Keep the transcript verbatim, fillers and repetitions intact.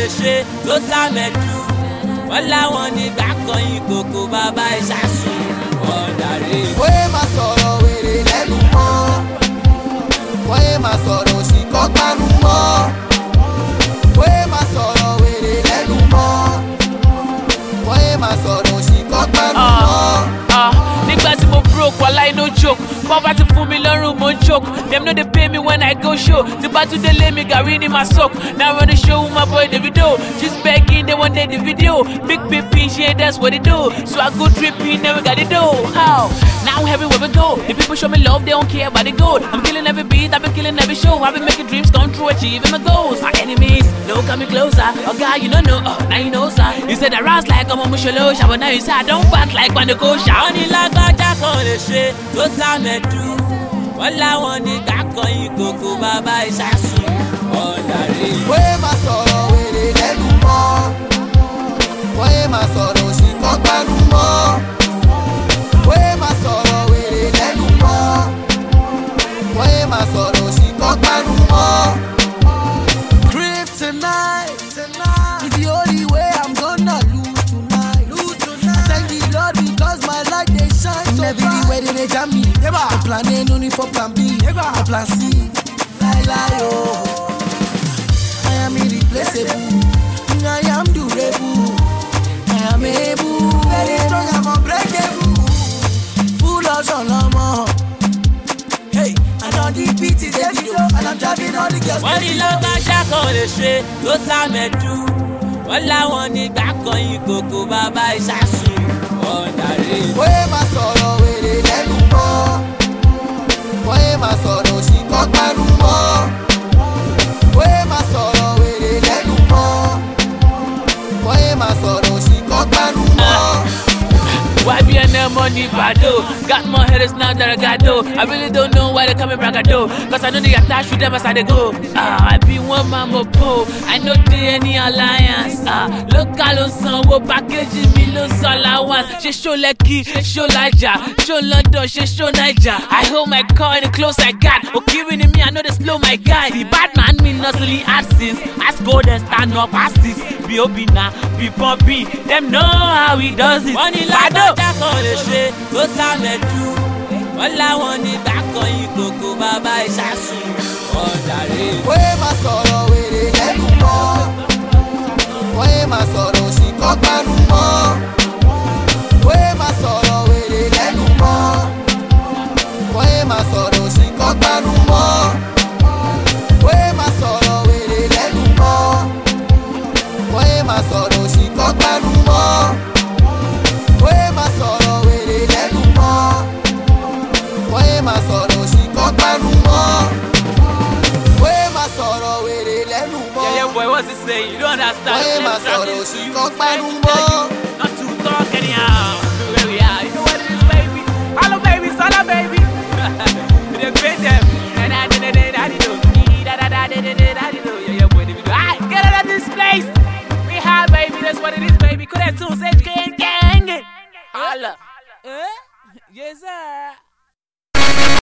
ṣe tó tá mẹ́dú. Wọ́n láwọn nígbà kan yín kòkó bàbá ìṣàsùn ọ̀dàrè. Wọ́n máa sọ̀rọ̀ wèrè lẹ́nu mọ́. Wọ́n máa sọ̀rọ̀ òsì kọ́gbánú mọ́. Wọ́n máa sọ̀rọ̀ wèrè lẹ́nu mọ́. Wọ́n máa sọ̀rọ̀ òsì kọ́gbánú mọ́. Nígbà tí mo broke, wàláì no joke. Poverty fún mi lọ́rùn mo ń choke. Dem no dey pay me when I go show. Tí bá tún délé mi gàrí ní ma soak. Now run the show with my boy Davido. Just begging, they want the video. Big pimpin, yeah, that's what they do. So I go dripping, then we got it do. How? Now everywhere we go, the people show me love, they don't care about the gold. I'm killing every beat, I've been killing every show. I've been making dreams come true, achieving my goals. My enemies, look at me closer. Oh God, you don't know, oh, now you know, sir. You said I rise like I'm a mushalosha, but now you say I don't fight like when the go shout. Wọ́n ní lágbájá kan lè ṣe tó tá mẹ́dú. Wọ́n láwọn nígbà kan yín kòkó bàbá ìṣàsùn ọ̀dàrè. Wọ́n máa sọ̀rọ̀ wèrè lẹ́nu mọ́. Wọ́n máa sọ̀rọ̀ òsì kọ́gbánú mọ́. Wọ́n máa sọ̀rọ̀ wèrè lẹ́nu mọ́. Wọ́n máa sọ̀rọ̀ òsì kọ́gbánú mọ́. Kryptonite is the only way I'm gonna lose tonight. Lose tonight. Thank the Lord because my light they shine so bright. Everywhere they jam me. I'm planning only for plan B. I'm plan C. Lie lie oh. I am irreplaceable. I am durable. I am able. Very strong, I'm unbreakable. Full of shalom. Hey, and on the beat is the video, and I'm driving all the girls. Wọ́n ní lágbájá kan lè ṣe tó tá mẹ́dú. Wọ́n láwọn nígbà kan yín kòkó bàbá ìṣàsùn ọ̀dàrè. Wọ́n máa sọ̀rọ̀ wèrè lẹ́nu mọ́. Wọ́n máa sọ̀rọ̀ òsì kọ́gbánú mọ́. Wọ́n máa sọ̀rọ̀ wèrè lẹ́nu mọ́. Wọ́n máa sọ̀rọ̀ òsì kọ́gbánú mọ́. Why be an M money bado? Got more headers now that I got though. I really don't know why they come in bragado. Cause I know they attach with them as I they go. Ah, I be one man more po. I know they any alliance. Ah, local on some wo package me lo allowance. She show lucky, show Niger, show London, she show Niger. I hold my car in the close I got. Okay, with me, I know they slow my guy. The bad man me not really absence. Ask go then stand up assist. Be obina, be pumping. Them know how he does it. Wọ́n ní lágbájá kan lè ṣe tó tá mẹ́dú. Wọ́n láwọn nígbà kan yín kòkó bàbá ìṣàsùn ọ̀dàrè. Wọ́n máa sọ̀rọ̀ wèrè lẹ́nu mọ́. Wọ́n máa sọ̀rọ̀ òsì kọ́gbánú mọ́. Wọ́n máa sọ̀rọ̀ wèrè lẹ́nu mọ́. Wọ́n máa sọ̀rọ̀ òsì kọ́gbánú mọ́. Wọ́n máa sọ̀rọ̀ wèrè lẹ́nu mọ́. Wọ́n máa sọ̀rọ̀ òsì kọ́gbánú mọ́. Wọ́n máa sọ̀rọ̀ wèrè lẹ́nu mọ́. Wọ́n máa sọ̀rọ̀ òsì kọ́gbánú mọ́. Wọ́n máa sọ̀rọ̀ wèrè lẹ́nu mọ́. Yeah, yeah, boy, what's he saying? You don't understand. Wọ́n máa sọ̀rọ̀ òsì kọ́gbánú mọ́. Not to talk anyhow. Where we are, you know what it is, baby. Hello, baby, Sala, baby. They pay them. Da da da da da da do. Da da da da da da da do. Yeah, yeah, boy, Davido. Alright, get out of this place. We high, baby. That's what it is, baby. Could that tune say gang gang? Holla. Eh? Yes, sir.